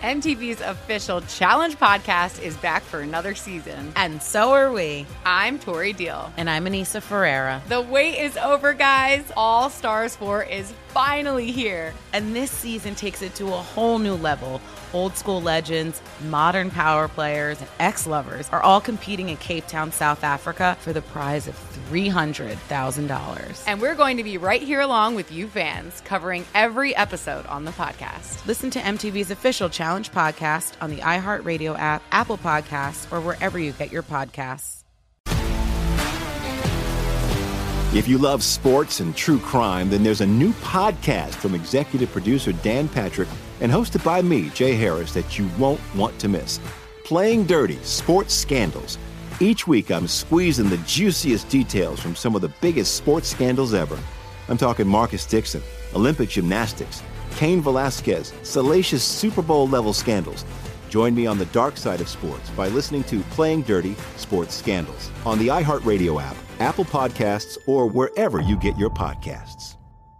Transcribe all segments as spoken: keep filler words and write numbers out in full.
M T V's official Challenge podcast is back for another season. And so are we. I'm Tori Deal. And I'm Anissa Ferreira. The wait is over, guys. All Stars four is finally here. And this season takes it to a whole new level. Old school legends, modern power players, and ex-lovers are all competing in Cape Town, South Africa for the prize of three hundred thousand dollars. And we're going to be right here along with you fans, covering every episode on the podcast. Listen to M T V's official Challenge podcast on the iHeartRadio app, Apple Podcasts, or wherever you get your podcasts. If you love sports and true crime, then there's a new podcast from executive producer Dan Patrick and hosted by me, Jay Harris, that you won't want to miss. Playing Dirty: Sports Scandals. Each week, I'm squeezing the juiciest details from some of the biggest sports scandals ever. I'm talking Marcus Dixon, Olympic gymnastics, Cain Velasquez, salacious Super Bowl-level scandals. Join me on the dark side of sports by listening to Playing Dirty: Sports Scandals on the iHeartRadio app, Apple Podcasts, or wherever you get your podcasts.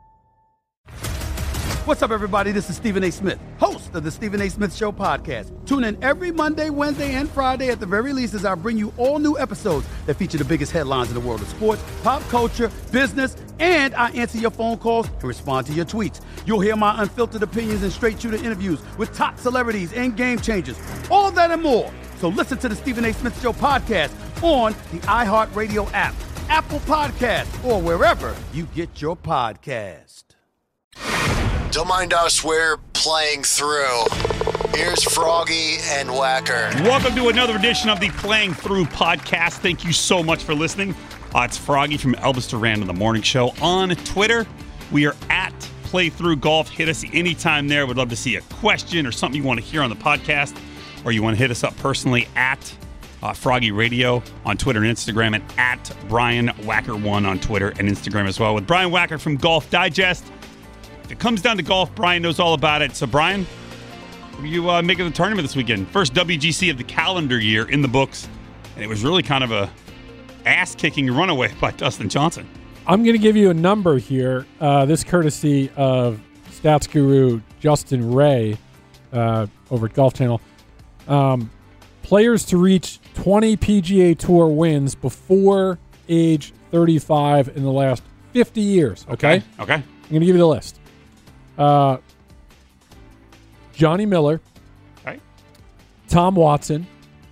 What's up, everybody? This is Stephen A. Smith, host of the Stephen A. Smith Show podcast. Tune in every Monday, Wednesday, and Friday at the very least as I bring you all new episodes that feature the biggest headlines in the world of sports, pop culture, business, and I answer your phone calls and respond to your tweets. You'll hear my unfiltered opinions and straight-shooter interviews with top celebrities and game changers. All that and more. So listen to the Stephen A. Smith Show podcast on the iHeartRadio app, Apple Podcasts, or wherever you get your podcast. Don't mind us, we're playing through. Here's Froggy and Wacker. Welcome to another edition of the Playing Through podcast. Thank you so much for listening. Uh, it's Froggy from Elvis Duran on the Morning Show. On Twitter, we are at Playthrough Golf. Hit us anytime there. We'd love to see a question or something you want to hear on the podcast, or you want to hit us up personally at uh, Froggy Radio on Twitter and Instagram, and at Brian Wacker one on Twitter and Instagram as well. With Brian Wacker from Golf Digest. If it comes down to golf, Brian knows all about it. So, Brian, what are you uh, making the tournament this weekend? First W G C of the calendar year in the books, and it was really kind of a ass-kicking runaway by Dustin Johnson. I'm going to give you a number here. Uh, this courtesy of stats guru Justin Ray uh, over at Golf Channel. Um, players to reach twenty P G A Tour wins before age thirty-five in the last fifty years. Okay? Okay. okay. I'm going to give you the list. Uh, Johnny Miller, right. Tom Watson,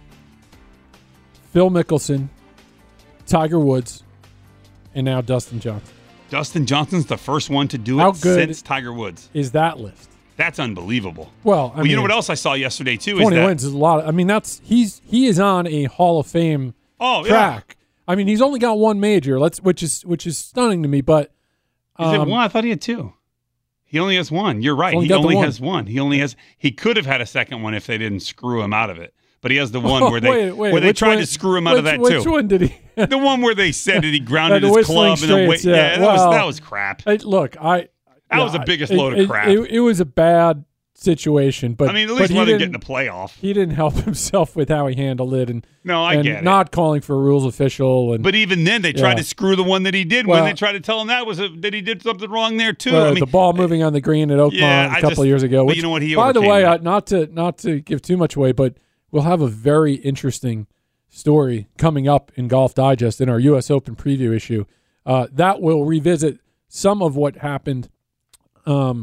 Phil Mickelson, Tiger Woods, and now Dustin Johnson. Dustin Johnson's the first one to do How it good since Tiger Woods. Is that list? That's unbelievable. Well, I well mean, you know what else I saw yesterday too? twenty is that, wins is a lot. Of, I mean, that's he's he is on a Hall of Fame oh, track. Yeah. I mean, he's only got one major. Let's which is which is stunning to me. But um, is it one? I thought he had two. He only has one. You're right. Only he only one. has one. He only has. He could have had a second one if they didn't screw him out of it. But he has the one oh, where they wait, wait, where they tried one, to screw him out which, of that which too. Which one did he? The one where they said that he grounded the his Whistling club and the weight. Straits, yeah, yeah that well, was that was crap. I, look, I that yeah, was the biggest it, load it, of crap. It, it, it was a bad situation, but I mean, at but least he let him didn't- get in the playoff. He didn't help himself with how he handled it, and No, I and get it. not calling for a rules official. And But even then, they tried Yeah. to screw the one that he did Well- when they tried to tell him that was a, that he did something wrong there too. uh, I mean, the ball moving on the green at Oakmont Yeah, a I couple just- of years ago. but Which, you know what? He by the overcame way, uh, that. not to not to give too much away, but we'll have a very interesting story coming up in Golf Digest in our U S Open preview issue. Uh, that will revisit some of what happened um,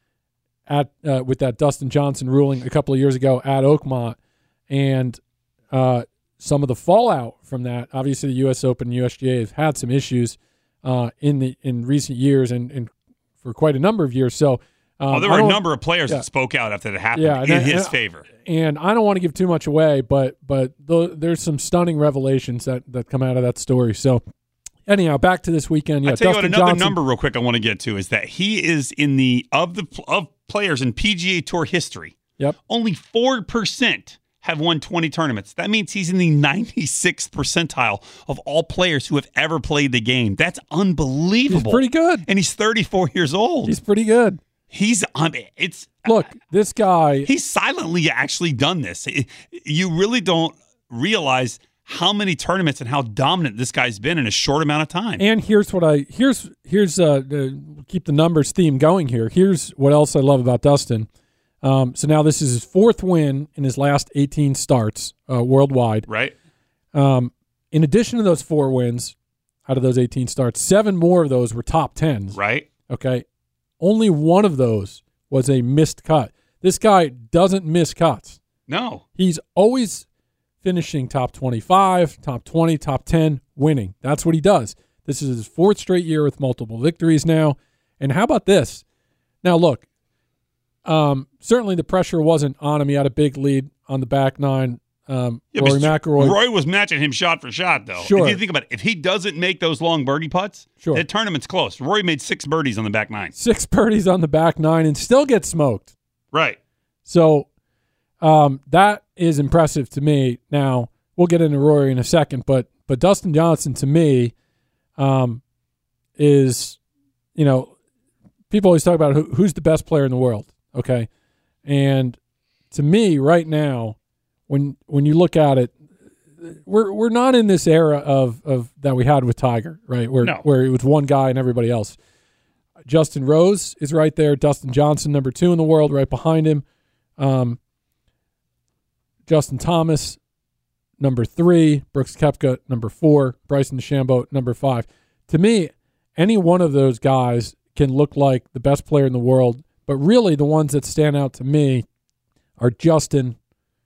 at uh, with that Dustin Johnson ruling a couple of years ago at Oakmont, and uh, some of the fallout from that. Obviously, the U S Open and U S G A have had some issues uh, in the in recent years and, and for quite a number of years. So, um, oh, there I were a don't- number of players yeah. that spoke out after that happened Yeah, and in I- his and- favor. And I don't want to give too much away, but but th- there's some stunning revelations that, that come out of that story. So, anyhow, back to this weekend. Yeah, I tell you what, Dustin another Johnson, number real quick I want to get to is that he is in the of the of players in P G A Tour history. Yep. Only four percent have won twenty tournaments. That means he's in the ninety-sixth percentile of all players who have ever played the game. That's unbelievable. He's pretty good. And he's thirty-four years old. He's pretty good. He's um, it's Look, this guy. he's silently actually done this. You really don't realize how many tournaments and how dominant this guy's been in a short amount of time. And here's what I here's here's uh the, keep the numbers theme going here. Here's what else I love about Dustin. Um, so now this is his fourth win in his last eighteen starts uh, worldwide. Right. Um, in addition to those four wins out of those eighteen starts, seven more of those were top tens. Right. Okay. Only one of those was a missed cut. This guy doesn't miss cuts. No. He's always finishing top twenty-five, top twenty, top ten, winning. That's what he does. This is his fourth straight year with multiple victories now. And how about this? Now, look, um, certainly the pressure wasn't on him. He had a big lead on the back nine. Um, Yeah, Rory but McIlroy. Roy was matching him shot for shot, though. Sure. If you think about it, if he doesn't make those long birdie putts, Sure. the tournament's close. Rory made six birdies on the back nine. Six birdies on the back nine and still gets smoked. Right. So um, that is impressive to me. Now, we'll get into Rory in a second, but but Dustin Johnson, to me, um, is, you know, people always talk about who, who's the best player in the world, okay? And to me, right now, when when you look at it, we're we're not in this era of of that we had with Tiger, right? Where No. where it was one guy and everybody else. Justin Rose is right there. Dustin Johnson, number two in the world, right behind him. Um, Justin Thomas, number three. Brooks Koepka, number four. Bryson DeChambeau, number five. To me, any one of those guys can look like the best player in the world, but really the ones that stand out to me are Justin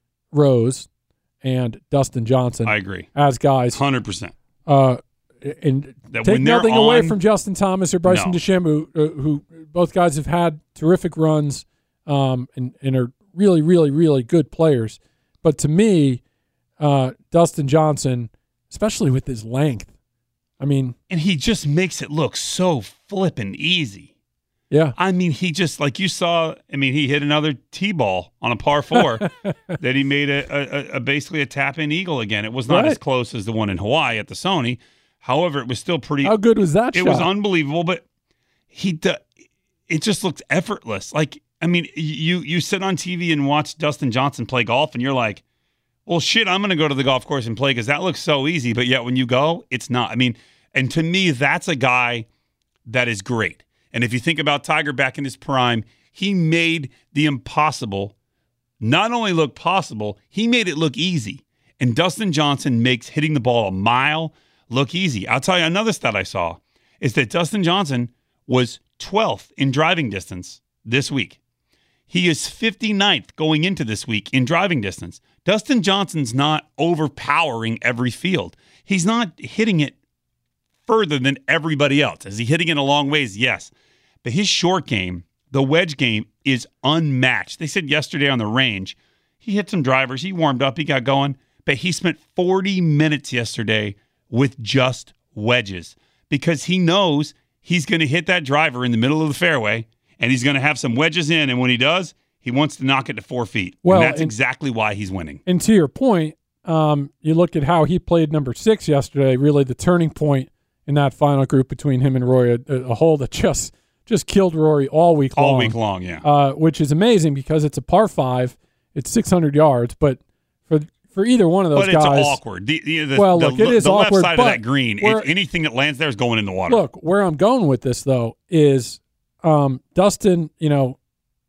Rose and Dustin Johnson. I agree. As guys. one hundred percent. Uh, and That take when they're nothing away on- from Justin Thomas or Bryson No. DeChambeau, uh, who both guys have had terrific runs um, and, and are really, really, really good players. But to me, uh, Dustin Johnson, especially with his length, I mean, And he just makes it look so flippin' easy. yeah, I mean, he just, like you saw, I mean, he hit another T-ball on a par four that he made a, a, a basically a tap-in eagle again. It was not Right. as close as the one in Hawaii at the Sony. However, it was still pretty. how good was that It shot? was unbelievable, but he, d- it just looked effortless. Like, I mean, you you sit on T V and watch Dustin Johnson play golf, and you're like, well, shit, I'm going to go to the golf course and play because that looks so easy. But yet when you go, it's not. I mean, and to me, that's a guy that is great. And if you think about Tiger back in his prime, he made the impossible not only look possible, he made it look easy. And Dustin Johnson makes hitting the ball a mile look easy. I'll tell you another stat I saw is that Dustin Johnson was twelfth in driving distance this week. He is fifty-ninth going into this week in driving distance. Dustin Johnson's not overpowering every field. He's not hitting it further than everybody else. Is he hitting it a long ways? Yes. But his short game, the wedge game, is unmatched. They said yesterday on the range, he hit some drivers, he warmed up, he got going, but he spent forty minutes yesterday with just wedges because he knows he's going to hit that driver in the middle of the fairway and he's going to have some wedges in, and when he does, he wants to knock it to four feet. Well, and that's and- exactly why he's winning. And to your point, um, you look at how he played number six yesterday, really the turning point in that final group between him and Rory, a, a hole that just just killed Rory all week long. All week long, yeah. Uh, which is amazing because it's a par five, it's six hundred yards, but for for either one of those But it's guys, awkward. The, the, the, Well, the, look, it is the awkward, left side of but that green, where- if anything that lands there is going in the water. Look, where I'm going with this, though, is um, Dustin, you know,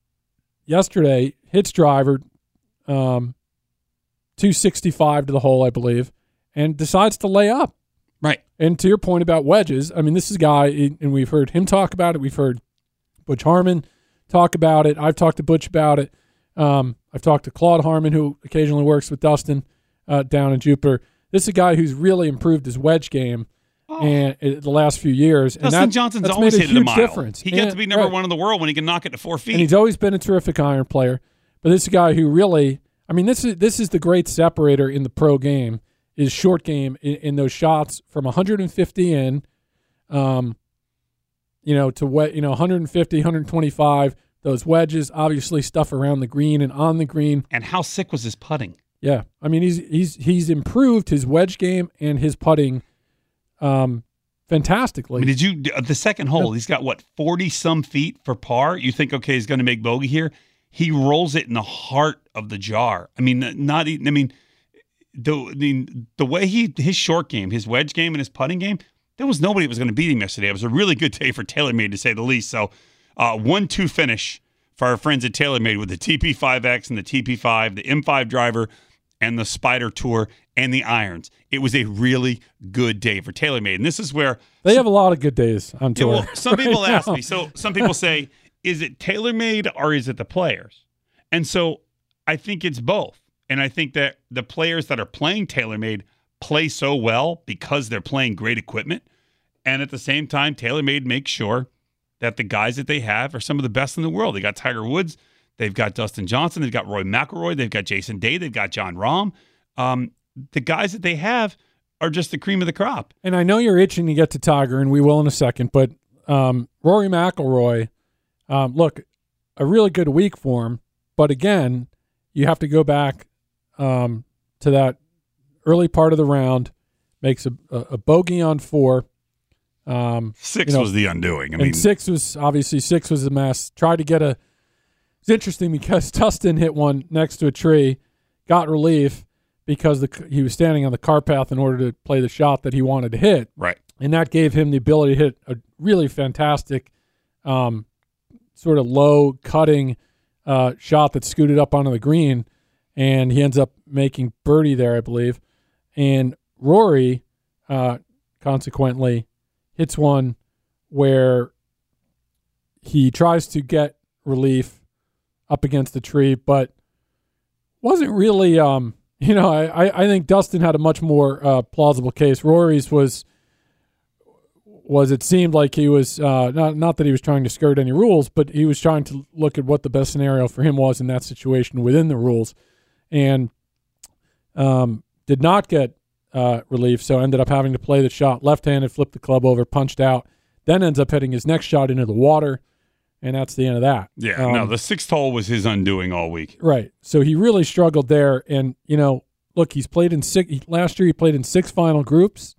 yesterday hits driver um, two sixty-five to the hole, I believe, and decides to lay up. Right. And to your point about wedges, I mean, this is a guy, and we've heard him talk about it. We've heard Butch Harmon talk about it. I've talked to Butch about it. Um, I've talked to Claude Harmon, who occasionally works with Dustin uh, down in Jupiter. This is a guy who's really improved his wedge game and uh, the last few years. And Dustin that, Johnson's that's always made a hit it a huge mile. difference. He gets And- to be number right. one in the world when he can knock it to four feet. And he's always been a terrific iron player. But this is a guy who really, I mean, this is this is the great separator in the pro game, is short game in, in those shots from one hundred fifty in, um, you know, to we, you know, one fifty, one twenty-five. Those wedges, obviously stuff around the green and on the green. And how sick was his putting? Yeah, I mean, he's he's he's improved his wedge game and his putting, um, fantastically. I mean, did you uh, the second hole? He's got what forty some feet for par. You think, okay, he's going to make bogey here? He rolls it in the heart of the jar. I mean, not. even- I mean, the the the way he his short game, his wedge game, and his putting game. There was nobody that was going to beat him yesterday. It was a really good day for TaylorMade, to say the least. So, uh, one two finish for our friends at TaylorMade with the T P five X and the T P five, the M five driver, and the Spider Tour, and the irons. It was a really good day for TaylorMade. And this is where... They have a lot of good days on tour. Yeah, well, some right people now. ask me. So some people say, is it TaylorMade or is it the players? And so I think it's both. And I think that the players that are playing TaylorMade play so well because they're playing great equipment. And at the same time, TaylorMade makes sure that the guys that they have are some of the best in the world. They got Tiger Woods. They've got Dustin Johnson. They've got Roy McIlroy. They've got Jason Day. They've got John Rahm. Um, the guys that they have are just the cream of the crop. And I know you're itching to get to Tiger, and we will in a second, but um, Rory McIlroy, um, look, a really good week for him. But again, you have to go back um, to that early part of the round, makes a, a, a bogey on four. Um, six you know, was the undoing. I and mean, six was, obviously, six was a mess. Tried to get a, it's interesting because Dustin hit one next to a tree, got relief because the, he was standing on the car path in order to play the shot that he wanted to hit. Right. And that gave him the ability to hit a really fantastic um, sort of low cutting uh, shot that scooted up onto the green, and he ends up making birdie there, I believe. And Rory, uh, consequently, hits one where he tries to get relief up against the tree, but wasn't really, um, you know, I, I think Dustin had a much more uh, plausible case. Rory's was, was it seemed like he was, uh, not, not that he was trying to skirt any rules, but he was trying to look at what the best scenario for him was in that situation within the rules, and um, did not get uh, relief, so ended up having to play the shot left-handed, flipped the club over, punched out, then ends up hitting his next shot into the water, and that's the end of that. Yeah, um, no, the sixth hole was his undoing all week. Right. So he really struggled there. And, you know, look, he's played in six, last year he played in six final groups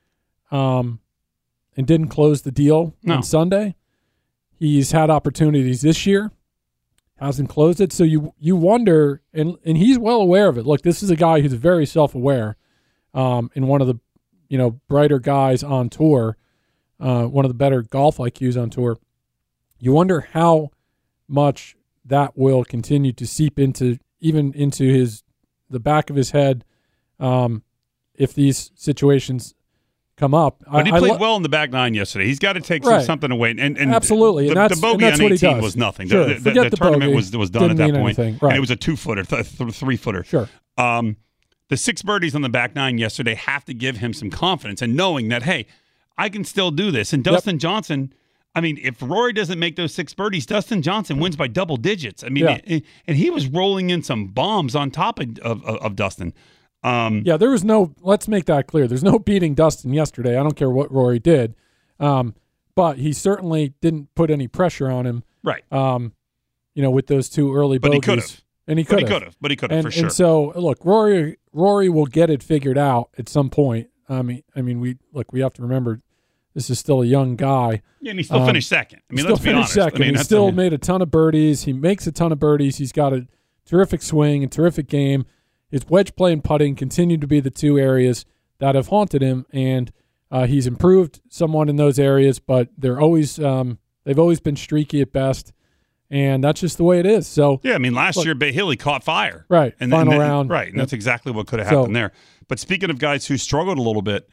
um, and didn't close the deal no. on Sunday. He's had opportunities this year, hasn't closed it. So you you wonder, and, and he's well aware of it. Look, this is a guy who's very self-aware um, and one of the, you know, brighter guys on tour, uh, one of the better golf I Qs on tour. You wonder how much that will continue to seep into, even into his the back of his head, um, if these situations come up. But he I, played I lo- well in the back nine yesterday. He's got to take Right. some, something away. And, and Absolutely, the, and that's, the bogey and that's on what he eighteen does. was nothing. Sure. The, the, Forget the the tournament bogey. was was done Didn't at that mean point, anything. Right. and it was a two footer, th- th- three footer. Sure. Um, the six birdies on the back nine yesterday have to give him some confidence and knowing that, hey, I can still do this. And Dustin yep. Johnson, I mean, if Rory doesn't make those six birdies, Dustin Johnson wins by double digits. I mean, Yeah. and, and he was rolling in some bombs on top of of, of Dustin. Um, yeah, there was no. Let's make that clear. There's no beating Dustin yesterday. I don't care what Rory did, um, but he certainly didn't put any pressure on him. Right. Um, you know, with those two early But he bogeys. could have. And he But could he have. could have. But he could have And, for sure. and so, look, Rory, Rory will get it figured out at some point. I mean, I mean, we look. We have to remember, this is still a young guy. Yeah, and he still um, finished second. I mean, still let's be finished honest. second. I mean, he that's still a, made a ton of birdies. He makes a ton of birdies. He's got a terrific swing and terrific game. His wedge play and putting continue to be the two areas that have haunted him, and uh, he's improved somewhat in those areas, but they're always um, they've always been streaky at best, and that's just the way it is. So yeah, I mean, last look, year Bay Hill he caught fire, right? And final and then, round, right? And yep. that's exactly what could have So- happened there. But speaking of guys who struggled a little bit,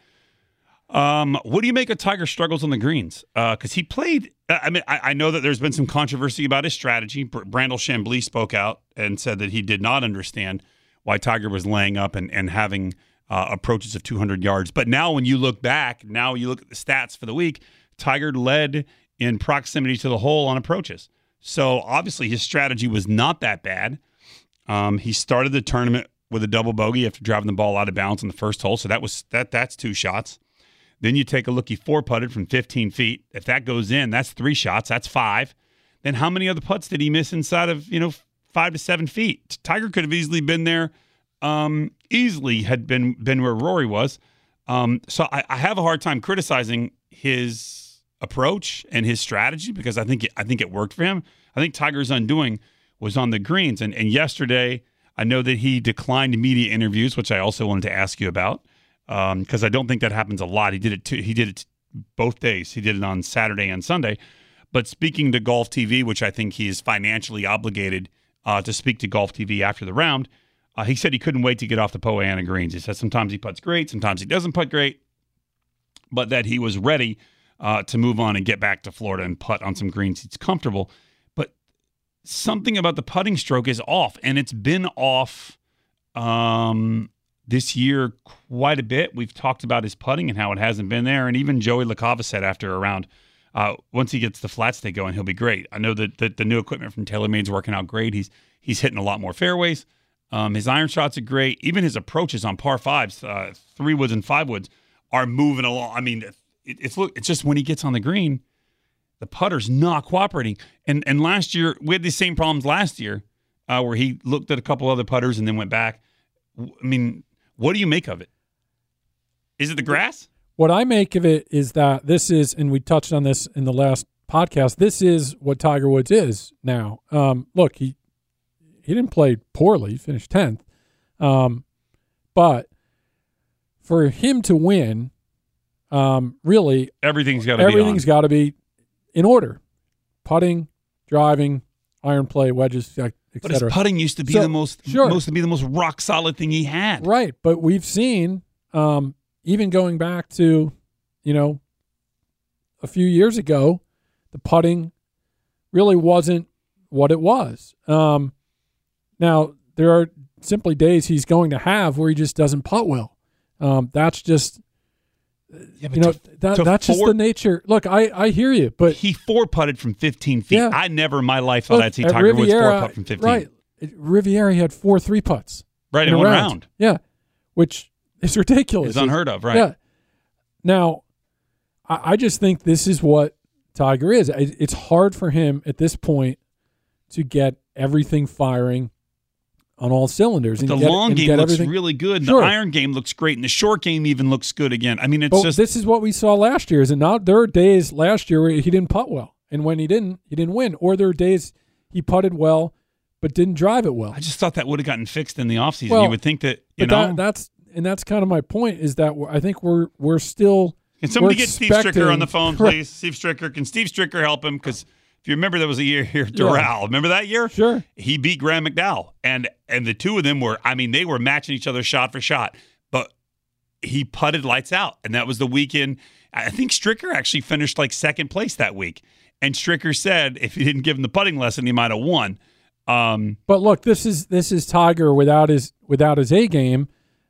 um, what do you make of Tiger struggles on the greens? Because uh, he played. I mean, I, I know that there's been some controversy about his strategy. Br- Brandel Chambly spoke out and said that he did not understand why Tiger was laying up and and having uh, approaches of two hundred yards. But now, when you look back, now you look at the stats for the week, Tiger led in proximity to the hole on approaches. So obviously his strategy was not that bad. Um, he started the tournament with a double bogey after driving the ball out of bounds on the first hole. So that was that. That's two shots. Then you take a look. He four putted from fifteen feet. If that goes in, that's three shots. That's five. Then how many other putts did he miss inside of you know five to seven feet? Tiger could have easily been there. Um, easily had been been where Rory was. Um, so I, I have a hard time criticizing his approach and his strategy because I think it, I think it worked for him. I think Tiger's undoing was on the greens, and and yesterday I know that he declined media interviews, which I also wanted to ask you about because um, I don't think that happens a lot. He did it too, he did it both days. He did it on Saturday and Sunday, But speaking to Golf T V, which I think he is financially obligated uh, to speak to Golf T V after the round, uh, he said he couldn't wait to get off the Poa annua greens. He said sometimes he putts great, sometimes he doesn't putt great, but that he was ready uh, to move on and get back to Florida and putt on some greens he's comfortable. But something about the putting stroke is off, and it's been off um, this year quite a bit. We've talked about his putting and how it hasn't been there, and even Joey LaCava said after a round, uh, once he gets the flat stay going, he'll be great. I know that, that the new equipment from TaylorMade's working out great. He's he's hitting a lot more fairways. Um, his iron shots are great. Even his approaches on par fives, uh, three woods and five woods, are moving along. I mean, it, it's look. It's just when he gets on the green, the putter's not cooperating. And and last year we had the same problems last year, uh, where he looked at a couple other putters and then went back. I mean, what do you make of it? Is it the grass? What I make of it is that this is, and we touched on this in the last podcast, this is what Tiger Woods is now. Um, look, he he didn't play poorly, he finished tenth. Um, but for him to win, um, really, everything's got to be everything's got to be in order. Putting, driving, iron play, wedges, et cetera. But his putting used to be So, the most, sure. most to be the most rock solid thing he had. Right, but we've seen, um, even going back to, you know, a few years ago, the putting really wasn't what it was. Um, now, there are simply days he's going to have where he just doesn't putt well. Um, that's just, Yeah, but you know, to- that to that's just four- the nature. Look, I, I hear you, but He four putted from fifteen feet. Yeah. I never in my life thought look, I'd see at Tiger Woods four Riviera- putt from fifteen. Right, at Riviera, he had four three putts. Right, in a one round. Yeah, which is ridiculous. It's unheard of, right? Yeah. Now, I, I just think this is what Tiger is. It, it's hard for him at this point to get everything firing on all cylinders. But and the get, long and game get looks everything. really good. And Sure. The iron game looks great. And the short game even looks good again. I mean, it's But just this is what we saw last year. Is it not? There are days last year where he didn't putt well, and when he didn't, he didn't win. Or there are days he putted well, but didn't drive it well. I just thought that would have gotten fixed in the offseason. Well, you would think that, you But know. that, that's and that's kind of my point. Is that we're, I think we're we're still. Can somebody we're get Steve Stricker expecting- on the phone, please? Steve Stricker. Can Steve Stricker help him? Because if you remember, there was a year here, Doral. Yeah. Remember that year? Sure. He beat Graham McDowell. And and the two of them were, I mean, they were matching each other shot for shot. But he putted lights out. And that was the weekend. I think Stricker actually finished like second place that week. And Stricker said if he didn't give him the putting lesson, he might have won. Um, But look, this is this is Tiger without his without his A game,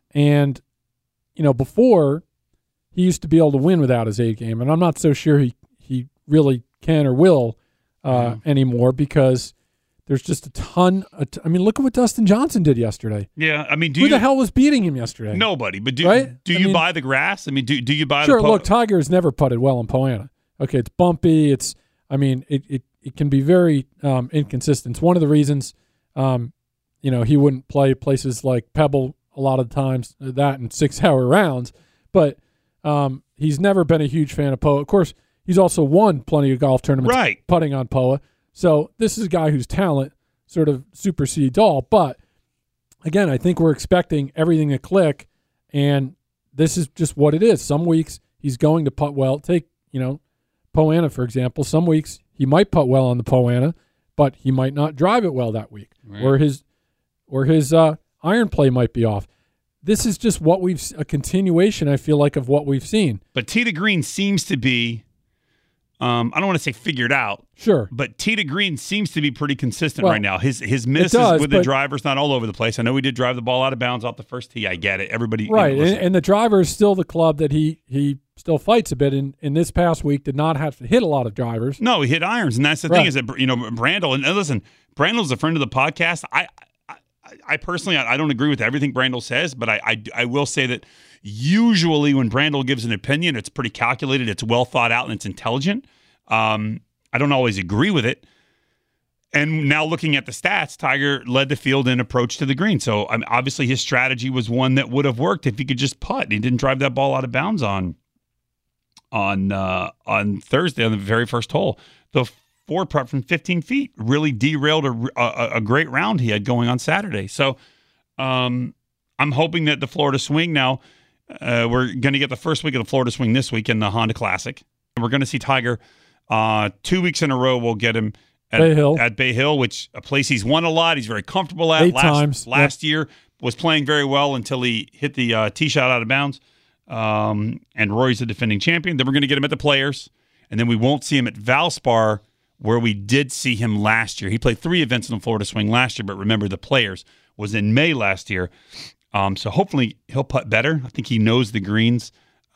and you know before he used to be able to win without his A game, and I'm not so sure he he really can or will uh, Yeah. anymore because there's just a ton. Of t- I mean, look at what Dustin Johnson did yesterday. yeah, I mean, do Who you? the hell was beating him yesterday? Nobody. But do, Right? do I you mean- buy the grass? I mean, do, do you buy Sure. the po- Look, Tiger has never putted well in Poa annua. Okay, it's bumpy. It's I mean, it it, it can be very um, inconsistent. It's one of the reasons, um, you know, he wouldn't play places like Pebble a lot of times. That in six-hour rounds, but um, he's never been a huge fan of Poa. Of course, he's also won plenty of golf tournaments Right. putting on Poa. So this is a guy whose talent sort of supersedes all. But again, I think we're expecting everything to click, and this is just what it is. Some weeks he's going to putt well. Take, you know, Poa annua, for example. Some weeks he might putt well on the Poa annua, but he might not drive it well that week. Right. Or his or his uh, iron play might be off. This is just what we've a continuation, I feel like, of what we've seen. But Tee to Green seems to be, um, I don't want to say figured out, Sure. but Tee to Green seems to be pretty consistent Well, right now. His his misses does, with the but- driver's not all over the place. I know he did drive the ball out of bounds off the first tee. I get it. Everybody, you know, Right, and, listen. and the driver is still the club that he he still fights a bit. In in this past week, did not have to hit a lot of drivers. No, he hit irons, and that's the Right. thing is that you know Brandel. And listen, Brandel's a friend of the podcast. I, I, I personally, I, I don't agree with everything Brandel says, but I, I, I will say that usually when Brandel gives an opinion, it's pretty calculated, it's well thought out, and it's intelligent. Um, I don't always agree with it. And now looking at the stats, Tiger led the field in approach to the green. So I mean, obviously his strategy was one that would have worked if he could just putt. He didn't drive that ball out of bounds on on uh, on Thursday on the very first hole. The four putt from fifteen feet really derailed a, a, a great round he had going on Saturday. So um, I'm hoping that the Florida swing now, uh, we're going to get the first week of the Florida swing this week in the Honda Classic. And we're going to see Tiger Uh, two weeks in a row, we'll get him at Bay Hill. at Bay Hill, which a place he's won a lot. He's very comfortable at. Eight last, times. Last Yep. year was playing very well until he hit the uh, tee shot out of bounds. Um, and Rory's the defending champion. Then we're going to get him at the Players, and then we won't see him at Valspar, where we did see him last year. He played three events in the Florida Swing last year, but remember the Players was in May last year. Um, so hopefully he'll putt better. I think he knows the greens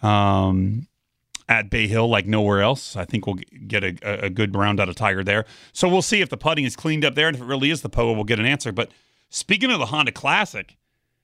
um, at Bay Hill like nowhere else. I think we'll get a, a good round out of Tiger there. So we'll see if the putting is cleaned up there, and if it really is the P O A, we'll get an answer. But speaking of the Honda Classic,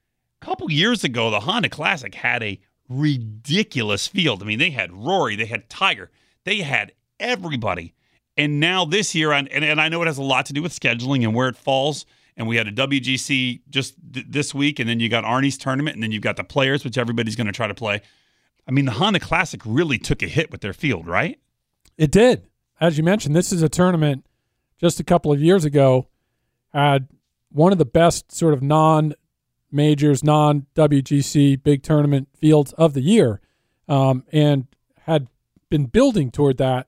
a couple years ago, the Honda Classic had a ridiculous field. I mean, they had Rory, they had Tiger, they had everybody. And now this year, and, and, and I know it has a lot to do with scheduling and where it falls, and we had a W G C just th- this week, and then you got Arnie's tournament, and then you've got the Players, which everybody's going to try to play. I mean, the Honda Classic really took a hit with their field, right? It did. As you mentioned, this is a tournament just a couple of years ago had one of the best sort of non-majors, non-W G C big tournament fields of the year, um, and had been building toward that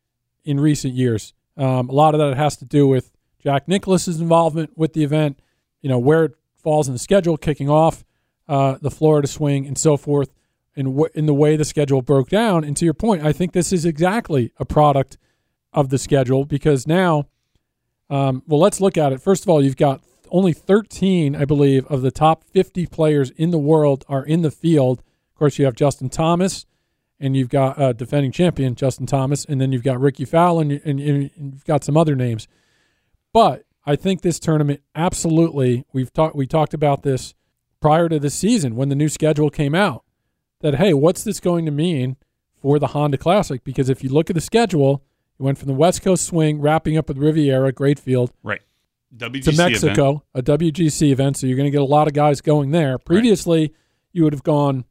in recent years. Um, a lot of that has to do with Jack Nicklaus's involvement with the event, you know, where it falls in the schedule, kicking off uh, the Florida Swing and so forth, in, w- in the way the schedule broke down. And to your point, I think this is exactly a product of the schedule because now, um, well, let's look at it. First of all, you've got only thirteen, I believe, of the top fifty players in the world are in the field. Of course, you have Justin Thomas, and you've got uh, defending champion Justin Thomas, and then you've got Ricky Fowler, and, and, and you've got some other names. But I think this tournament absolutely, we've talked we talked about this prior to the season when the new schedule came out, that, hey, what's this going to mean for the Honda Classic? Because if you look at the schedule, you went from the West Coast Swing, wrapping up with Riviera, great field, right, W G C to Mexico, event. a W G C event, so you're going to get a lot of guys going there. Previously, right. you would have gone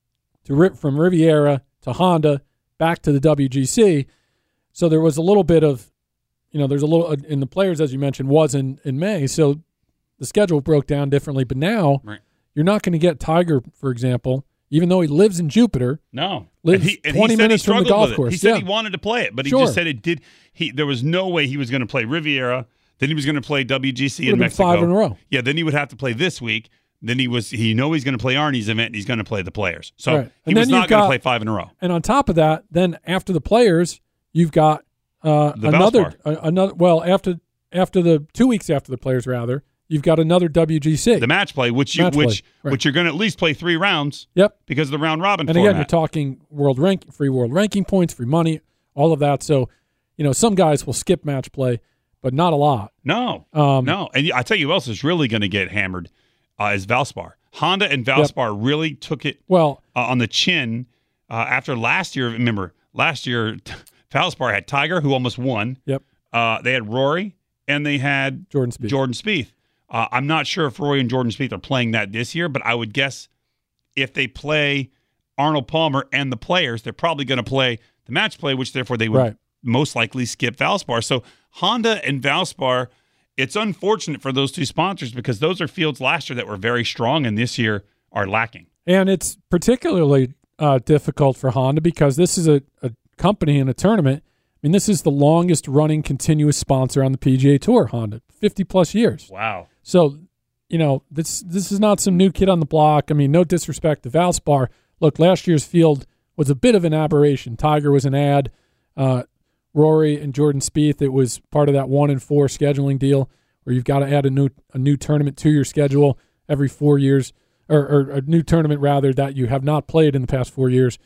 to from Riviera to Honda, back to the W G C. So there was a little bit of, you know, there's a little, in the Players, as you mentioned, was in, in May. So the schedule broke down differently. But now right. you're not going to get Tiger, for example, even though he lives in Jupiter. No. Lives and he, and twenty he said minutes he from the golf course. He said yeah. he wanted to play it, but he sure. just said it did. He There was no way he was going to play Riviera. Then he was going to play W G C in Mexico. Five in a row. Yeah, then he would have to play this week. Then he was he know he's going to play Arnie's event, and he's going to play the Players. So right. he was not going to play five in a row. And on top of that, then after the Players, you've got uh, another uh, another. Well, after after the two weeks after the Players, rather, you've got another W G C, the match play, which you match which play. Right. which you're going to at least play three rounds. Yep, because of the round robin. And format. again, you're talking world rank, free world ranking points, free money, all of that. So, you know, some guys will skip match play, but not a lot. No, um, no. And I tell you who else is really going to get hammered uh, is Valspar. Honda and Valspar yep. really took it well uh, on the chin uh, after last year. Remember, last year Valspar had Tiger, who almost won. Yep. Uh, they had Rory, and they had Jordan Spieth. Jordan Spieth. Uh, I'm not sure if Rory and Jordan Spieth are playing that this year, but I would guess if they play Arnold Palmer and the Players, they're probably going to play the match play, which therefore they would right. most likely skip Valspar. So Honda and Valspar, it's unfortunate for those two sponsors because those are fields last year that were very strong and this year are lacking. And it's particularly uh, difficult for Honda because this is a, a company in a tournament. I mean, this is the longest running continuous sponsor on the P G A Tour, Honda, fifty plus years. Wow. So, you know, this this is not some new kid on the block. I mean, no disrespect to Valspar. Look, last year's field was a bit of an aberration. Tiger was an ad. Uh, Rory and Jordan Spieth, it was part of that one and four scheduling deal where you've got to add a new a new tournament to your schedule every four years, or, or a new tournament rather that you have not played in the past four years.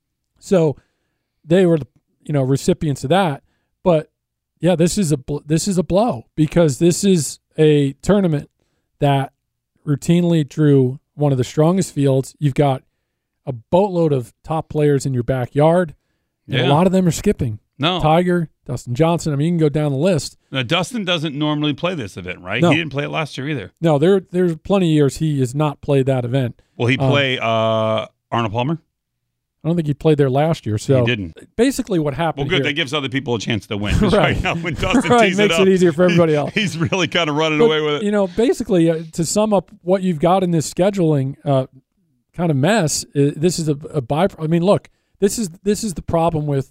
So they were, you know, recipients of that. But yeah, this is a this is a blow because this is a tournament that routinely drew one of the strongest fields. You've got a boatload of top players in your backyard, and yeah. a lot of them are skipping. No. Tiger, Dustin Johnson. I mean, you can go down the list. Now, Dustin doesn't normally play this event, right? No. He didn't play it last year either. No, there there's plenty of years he has not played that event. Will he Um, play uh, Arnold Palmer? I don't think he played there last year. So he didn't. Basically, what happened? Well, good. Here, That gives other people a chance to win. 'Cause Right. right now, when Dustin right, tees makes it up, it easier for everybody else. He's really kind of running But, away with it. You know, basically, uh, to sum up what you've got in this scheduling uh, kind of mess, uh, this is a, a by. I mean, look, this is this is the problem with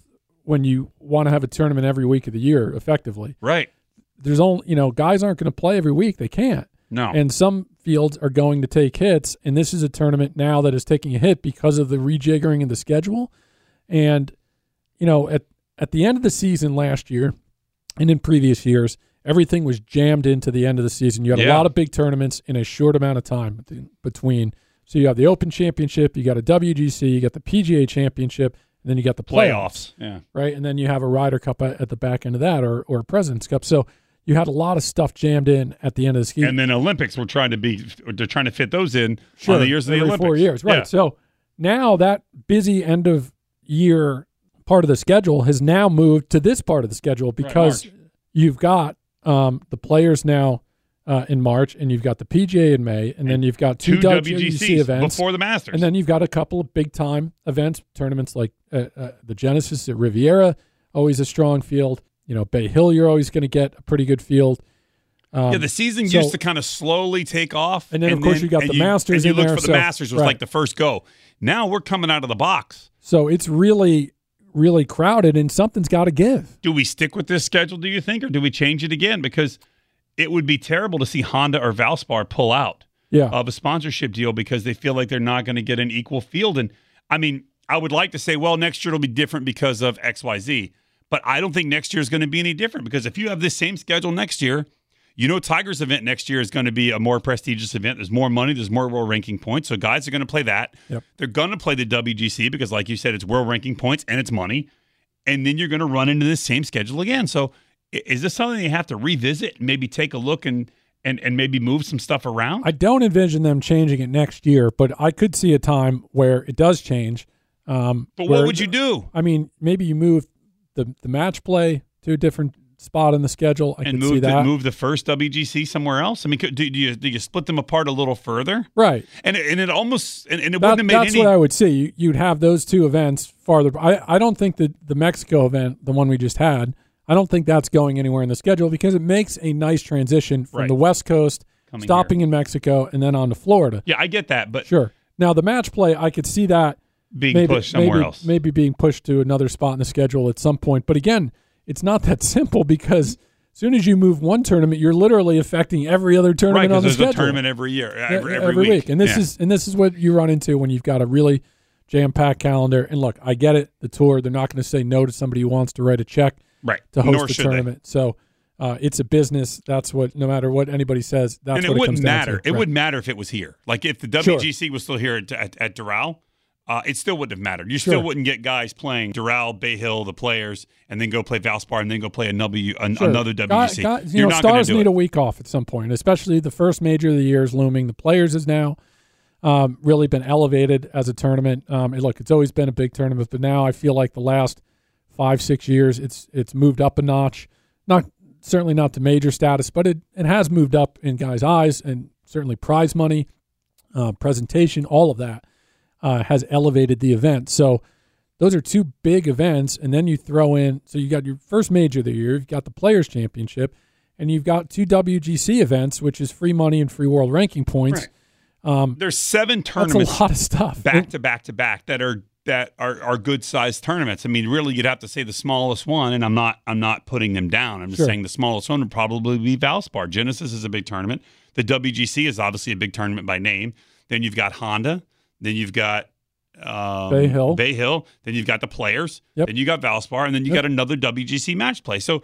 when you want to have a tournament every week of the year effectively. Right. There's only, you know, guys aren't going to play every week. They can't. No. And some fields are going to take hits, and this is a tournament now that is taking a hit because of the rejiggering of the schedule. And, you know, at, at the end of the season last year and in previous years, everything was jammed into the end of the season. You had Yeah. a lot of big tournaments in a short amount of time between. So you have the Open Championship, you got a W G C, you got the P G A Championship, and then you got the playoffs. Playoffs. Yeah. Right? And then you have a Ryder Cup at at the back end of that, or or a President's Cup. So you had a lot of stuff jammed in at the end of the season. And then Olympics, we're trying to be, they're trying to fit those in Sure, on the years of the every Olympics. four years, right? Yeah. So now that busy end of year part of the schedule has now moved to this part of the schedule because March. you've got um, the players now uh, in March, and you've got the P G A in May, and, and then you've got two, two W W G C G Cs events before the Masters. and then you've got a couple of big time events, tournaments like uh, uh, the Genesis at Riviera, always a strong field. You know, Bay Hill, you're always going to get a pretty good field. Um, yeah, the season so- used to kind of slowly take off. And then, of course, you got and the Masters And you in looked there, for the so- Masters was right. like the first go. Now we're coming out of the box. So it's really, really crowded, and something's got to give. Do we stick with this schedule, do you think, or do we change it again? Because it would be terrible to see Honda or Valspar pull out Yeah. of a sponsorship deal because they feel like they're not going to get an equal field. And, I mean, I would like to say, well, next year it'll be different because of X Y Z. But I don't think next year is going to be any different because if you have this same schedule next year, you know Tiger's event next year is going to be a more prestigious event. There's more money. There's more world ranking points. So guys are going to play that. Yep. They're going to play the W G C because, like you said, it's world ranking points and it's money. And then you're going to run into this same schedule again. So i- is this something you have to revisit, maybe take a look and and, and maybe move some stuff around? I don't envision them changing it next year, but I could see a time where it does change. Um, but where- what would you do? I mean, maybe you move the, the match play to a different spot in the schedule. I And could see move the, that. move the first W G C somewhere else? I mean, could, do, do, you, do you split them apart a little further? Right. And it, and it almost and, and it That- wouldn't have made that's any. what I would see. You, you'd have those two events farther. I, I don't think that the Mexico event, the one we just had, I don't think that's going anywhere in the schedule because it makes a nice transition from Right. the West Coast, Coming stopping in Mexico, and then on to Florida. Yeah, I get that, but Sure. Now, the match play, I could see that being maybe, pushed somewhere maybe, else. maybe being pushed to another spot in the schedule at some point. But again, it's not that simple because as soon as you move one tournament, you're literally affecting every other Right, tournament on because the there's schedule. a tournament every year, every, Yeah, every, week. And this Yeah. is and this is what you run into when you've got a really jam-packed calendar. And look, I get it. The tour, they're not going to say no to somebody who wants to write a check right. to host Nor the should tournament. So uh, it's a business. That's what, no matter what anybody says, that's and it what it wouldn't comes down matter. to. It Right. wouldn't matter if it was here. Like if the W G C was still here at, at, at Doral, uh, it still wouldn't have mattered. You still Sure. wouldn't get guys playing Doral, Bay Hill, the players, and then go play Valspar and then go play a W, an, Sure. another W G C. Guy- guy- you You're know, not going to stars do need it. a week off at some point, especially the first major of the year is looming. The players is now um, really been elevated as a tournament. Um, and look, it's always been a big tournament, but now I feel like the last five, six years, it's it's moved up a notch. Not certainly not to major status, but it, it has moved up in guys' eyes, and certainly prize money, uh, presentation, all of that uh, has elevated the event. So those are two big events, and then you throw in, so you got your first major of the year, you've got the Players' Championship, and you've got two W G C events, which is free money and free world ranking points. Right. There's seven That's tournaments a lot of stuff. back to back to back that are that are, are good sized tournaments. I mean, really, you'd have to say the smallest one, and I'm not I'm not putting them down. I'm just Sure. saying the smallest one would probably be Valspar. Genesis is a big tournament. The W G C is obviously a big tournament by name. Then you've got Honda. Then you've got um, Bay Hill. Bay Hill. Then you've got the Players. Yep. Then you got Valspar, and then you Yep. got another W G C match play. So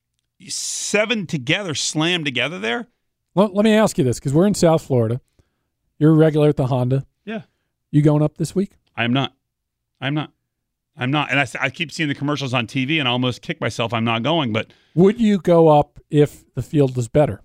seven together, slammed together there. Well, let me ask you this, because we're in South Florida. You're a regular at the Honda. Yeah. You going up this week? I'm not. I'm not. I'm not. And I, I keep seeing the commercials on T V and I almost kick myself I'm not going. But Would you go up if the field was better?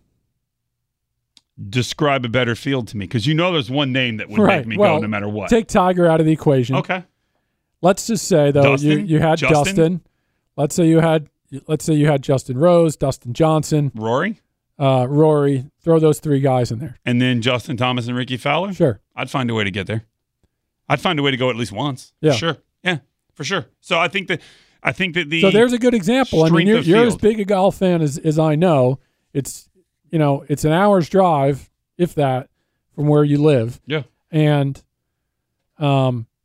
describe a better field to me because you know there's one name that would Right. make me Well, go no matter what. Take Tiger out of the equation. Okay. Let's just say though, you, Dustin? you had Justin? Dustin. Let's say you had let's say you had Justin Rose, Dustin Johnson, Rory? uh, Rory. Throw those three guys in there. And then Justin Thomas and Ricky Fowler? Sure. I'd find a way to get there. I'd find a way to go at least once. Yeah. Sure. Yeah, for sure. So I think that I think that the So there's a good example. I mean, strength you're, of you're as field. big a golf fan as, as I know. It's you know it's an hour's drive, if that, from where you live. Yeah. And, um,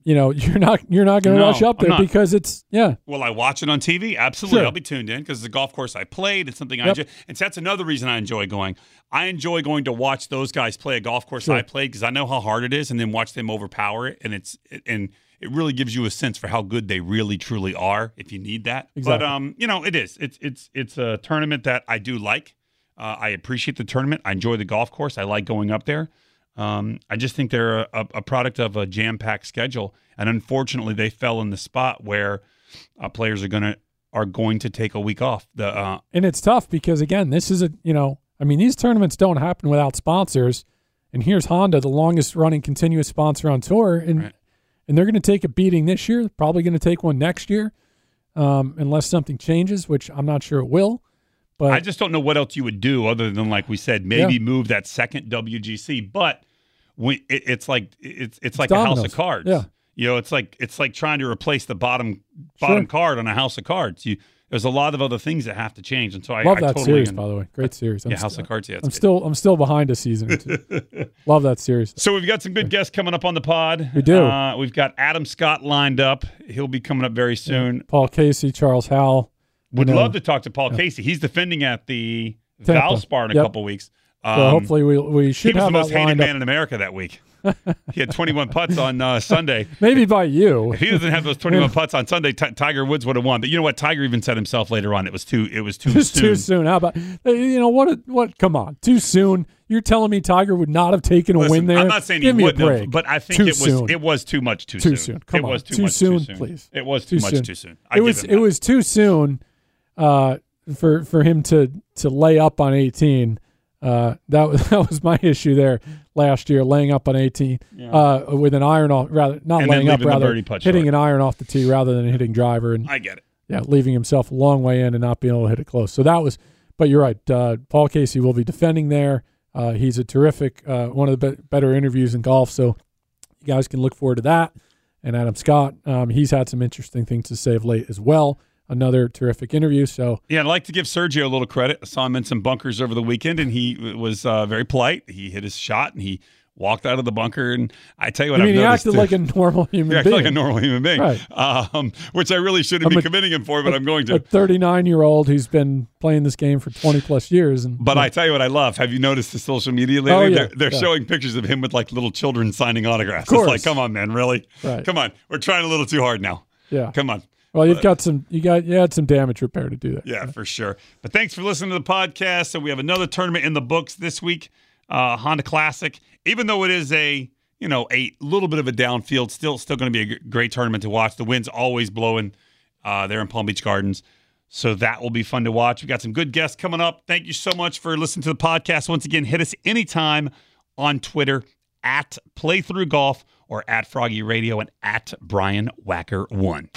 you know, you're not you're not going to No, rush up I'm there not. because it's yeah. Will I watch it on T V? Absolutely. Sure. I'll be tuned in because it's a golf course I played. It's something I Yep. enjoy. And so that's another reason I enjoy going. I enjoy going to watch those guys play a golf course Sure. I played because I know how hard it is, and then watch them overpower it. And it's and it really gives you a sense for how good they really truly are if you need that. Exactly. But um, you know, it is. It's it's it's a tournament that I do like. Uh, I appreciate the tournament. I enjoy the golf course. I like going up there. Um, I just think they're a, a product of a jam-packed schedule, and unfortunately, they fell in the spot where uh, players are gonna are going to take a week off. The uh, And it's tough because again, this is a you know, I mean, these tournaments don't happen without sponsors. And here's Honda, the longest running continuous sponsor on tour, and Right. and they're going to take a beating this year. Probably going to take one next year, um, unless something changes, which I'm not sure it will. But I just don't know what else you would do other than, like we said, maybe Yeah. move that second W G C. But we, it, it's like it's it's like a house dominoes. of cards. Yeah. You know, it's like it's like trying to replace the bottom bottom Sure. card on a house of cards. You there's a lot of other things that have to change, and so I love I that totally series, un- by the way. Great series. I'm Yeah, House st- of Cards. Yeah, it's I'm good. still I'm still behind a season or two. Love that series. So we've got some good guests coming up on the pod. We do. Uh, we've got Adam Scott lined up. He'll be coming up very soon. Paul Casey, Charles Howell. Would you know, love to talk to Paul Casey. He's defending at the Tampa. Valspar in a Yep. couple weeks. So Um, hopefully we we he should was the have most that hated lined man up. in America that week. He had twenty-one putts on uh, Sunday. Maybe by you. If he doesn't have those twenty-one putts on Sunday, T- Tiger Woods would have won. But you know what? Tiger even said himself later on, it was too. It was too Just soon. too soon. How about you know what? What? Come on, too soon. You're telling me Tiger would not have taken a Listen, win there? I'm not saying Give he me a wouldn't break. have, but I think Too it was soon. it was too much too, Too soon. soon. Come it on. was too, Too much soon, too soon. please. It was Too too, much soon. too soon. I it give was. him It that. was too soon uh, for for him to to lay up on eighteen. Uh, that was that was my issue there last year, laying up on eighteen uh, with an iron off, rather not And then laying up, leaving the rather birdie putt hitting short. an iron off the tee rather than hitting driver, and I get it. yeah, leaving himself a long way in and not being able to hit it close. So that was, but you're right. Uh, Paul Casey will be defending there. Uh, he's a terrific, uh, one of the be- better interviews in golf. So you guys can look forward to that. And Adam Scott, um, he's had some interesting things to say of late as well. Another terrific interview. So Yeah, I'd like to give Sergio a little credit. I saw him in some bunkers over the weekend, and he was uh, very polite. He hit his shot, and he walked out of the bunker. And I tell you what, I mean, I've he noticed acted too. like a normal human He acted being. like a normal human being, Right. um, which I really shouldn't I'm be a- commending him for, but a- I'm going to. A thirty-nine-year-old who's been playing this game for twenty plus years, and But I tell you what I love. Have you noticed the social media lately? Oh, yeah, They're, they're yeah. showing pictures of him with like little children signing autographs. Of course. It's like, come on, man, really? Right. Come on. We're trying a little too hard now. yeah. Come on. Well, you've got some. You got you had some damage repair to do that. Yeah, for sure. But thanks for listening to the podcast. So we have another tournament in the books this week, uh, Honda Classic. Even though it is a you know a little bit of a downfield, still still going to be a g- great tournament to watch. The wind's always blowing uh, there in Palm Beach Gardens, so that will be fun to watch. We got some good guests coming up. Thank you so much for listening to the podcast. Once again, hit us anytime on Twitter at Playthrough Golf or at Froggy Radio and at Brian Wacker One.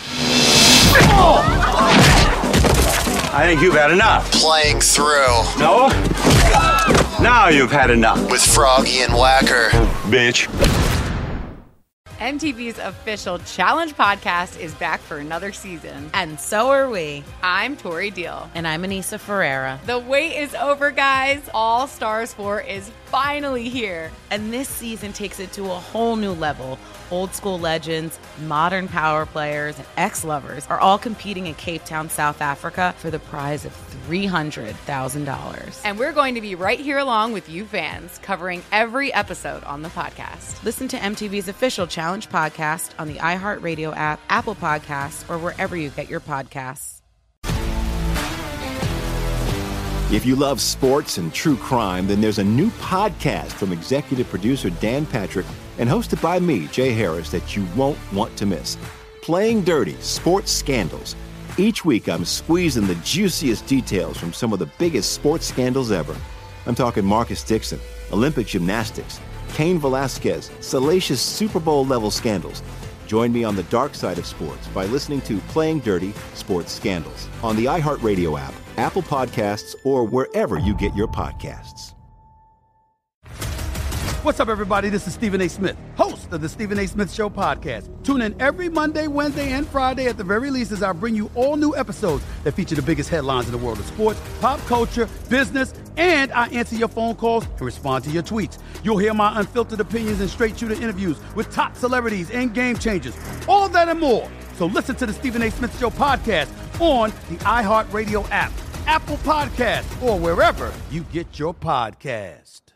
I think you've had enough. Playing through No? Now you've had enough, with Froggy and Wacker. bitch. M T V's official Challenge podcast is back for another season. And so are we. I'm Tori Deal. And I'm Anissa Ferreira. The wait is over, guys. All Stars four is finally here. And this season takes it to a whole new level. Old school legends, modern power players, and ex-lovers are all competing in Cape Town, South Africa for the prize of three hundred thousand dollars. And we're going to be right here along with you fans, covering every episode on the podcast. Listen to M T V's official Challenge podcast on the iHeartRadio app, Apple Podcasts, or wherever you get your podcasts. If you love sports and true crime, then there's a new podcast from executive producer Dan Patrick and hosted by me, Jay Harris, that you won't want to miss. Playing Dirty: Sports Scandals. Each week, I'm squeezing the juiciest details from some of the biggest sports scandals ever. I'm talking Marcus Dixon, Olympic gymnastics, Cain Velasquez, salacious Super Bowl-level scandals. Join me on the dark side of sports by listening to Playing Dirty: Sports Scandals on the iHeartRadio app, Apple Podcasts, or wherever you get your podcasts. What's up, everybody? This is Stephen A. Smith, host of the Stephen A. Smith Show podcast. Tune in every Monday, Wednesday, and Friday at the very least as I bring you all new episodes that feature the biggest headlines in the world of sports, pop culture, business, and I answer your phone calls and respond to your tweets. You'll hear my unfiltered opinions and straight-shooter interviews with top celebrities and game changers. All of that and more. So listen to the Stephen A. Smith Show podcast on the iHeartRadio app, Apple Podcast, or wherever you get your podcast.